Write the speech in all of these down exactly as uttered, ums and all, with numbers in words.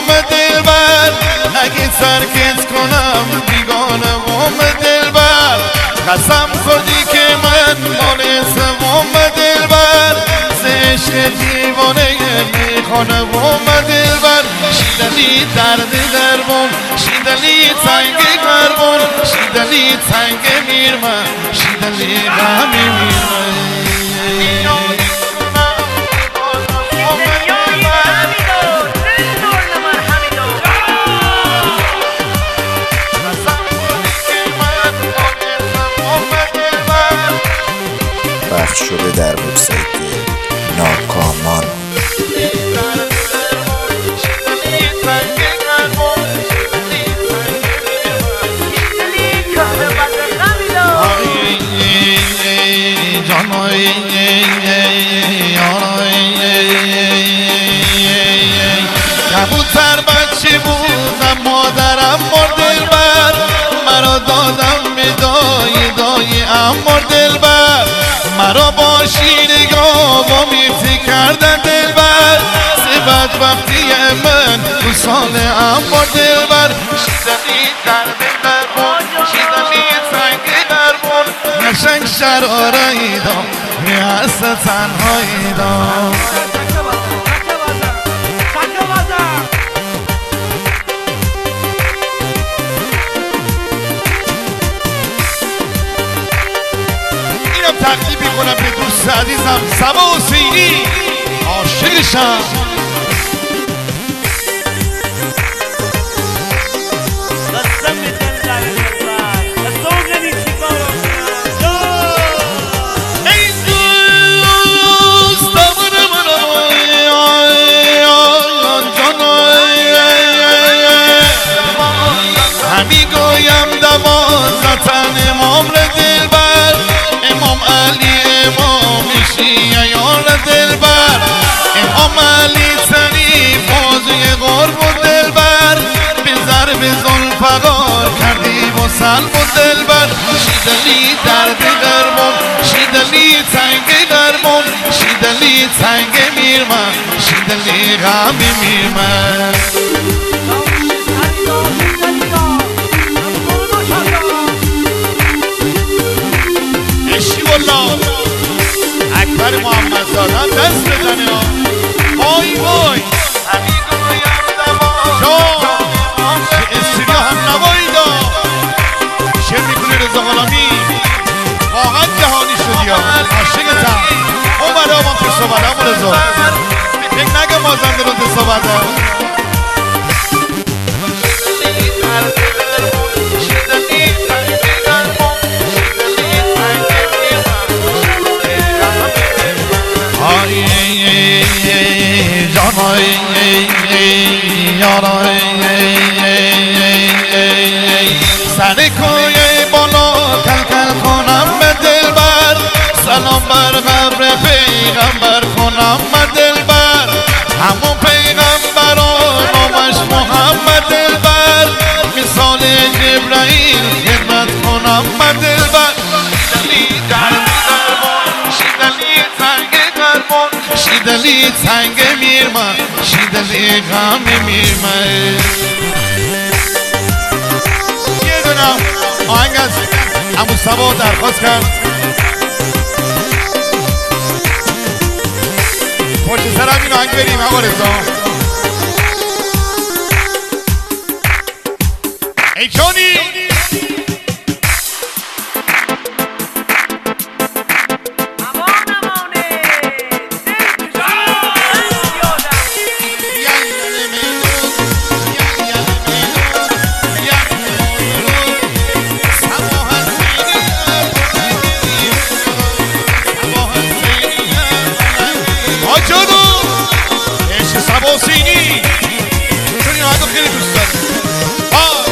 دلبر اگه سرکت کنم بیگانه وام دلبر قسم خوردی که من مال سوام دلبر عشق دیوانه میخانه وام دلبر شیدلی درد دربون شیدلی تنگ قربون شیدلی تنگ میرمه شیدلی غمی میرمه پخش شده در وبسایت ناکامان. کبوتر بچه بودم مادرم مرد دلبر مرا دادم به دای دای امر دلبر مرا با شیرگاه و میفتی کردن دلبر سبت وقتی من تو سال امر دلبر شیدلی درد دربون شیدلی تنگ دربون نشنگ شرارایی دام میهست تنهایی دام تقلیبی کنم به دوست عزیزم سبا حسینی عاشقشم همی گویم دوازدن امام دلبر امام علی امام شیعیان دلبر امام علی تنی بازوی قرب و دلبر به ضرب ذوالفقار کردی و سلب و دلبر شیدلی درد دربون شیدلی تنگ دربون شیدلی تنگ میرمن شیدلی غمی میرمن اکبر محمد زادن دست بزنه ها وای وای شام که استریا هم نوایی دا شعر میکنه رضا غلامی واقعا جهانی شدی ها عاشقتم اون بره آمان که صحبت همون رضا فکر نگه مازنده رو ده صحبت هم سر کوی بالا کل کل کنم به دلبر سلام بر قبر پیغمبر کنم به دلبر همون پیغمبر نامش محمد دلبر مثال جبرائیل خدمت کنم به دلبر شیدلی درد دربون شیدلی تنگ دربون شیدلی تنگ میرمن شیدلی غم میرمن یه دونم آهنگ از عمو سبا درخواست کرد پشت سرم این آهنگ بریم آقا رضا ای جانی سبا حسینی چون این آهنگو خیلی دوست دارم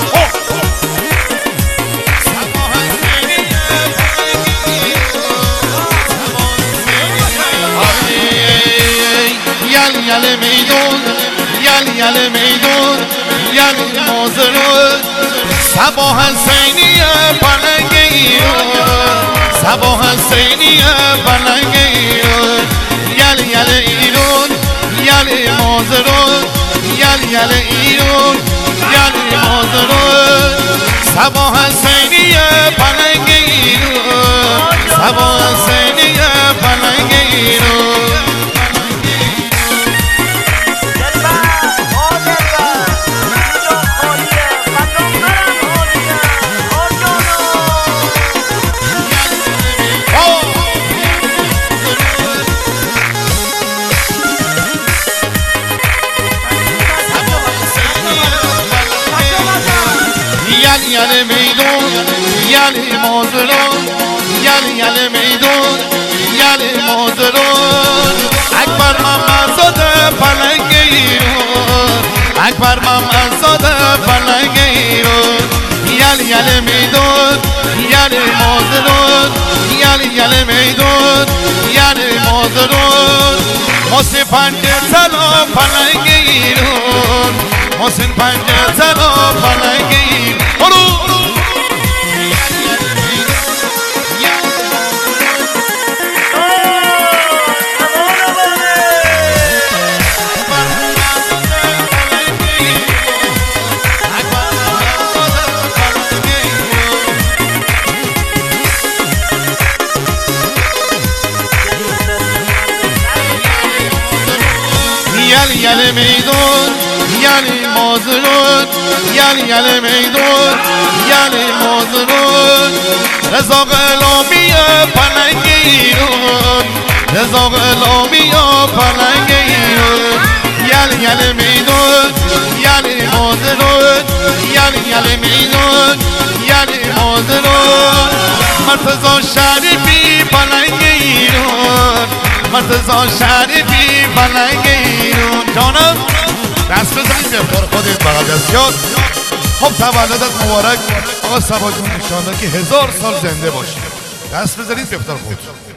یل یل میدون یل یل میدون یل مازرون سبا حسینی پلنگ ایران سبا حسینی پلنگ ایران یل یل ایران یل مازرون یل یل ایرون یل مازرون سبا حسینی پلنگ ایرون سبا حسینی پلنگ ایرون یل میدون یل مازرون یل یل میدون یل مازرون اکبر محمد زاده پلنگ ایرون اکبر محمد زاده پلنگ ایرون یل یل میدون یل مازرون یل یل میدون یل مازرون محسن پنجه تلا پلنگ ایرون محسن پنجه تلا پلنگ ایرون یل یل میدون یل مازرون یل یل میدون یل مازرون رضا غلامی پلنگ ایرون رضا غلامی پلنگ ایرون یل یل میدون یل مازرون یل یل میدون یل مازرون مرتضی شریفی پلنگ ایرون مرتضی شریفی پلنگ ایرون جانم دست بزنید به افتار خودت بغل دست یاد خب تولدت مبارک آقا صبا جون انشاءالله که هزار سال زنده باشی دست بزنید به افتار خود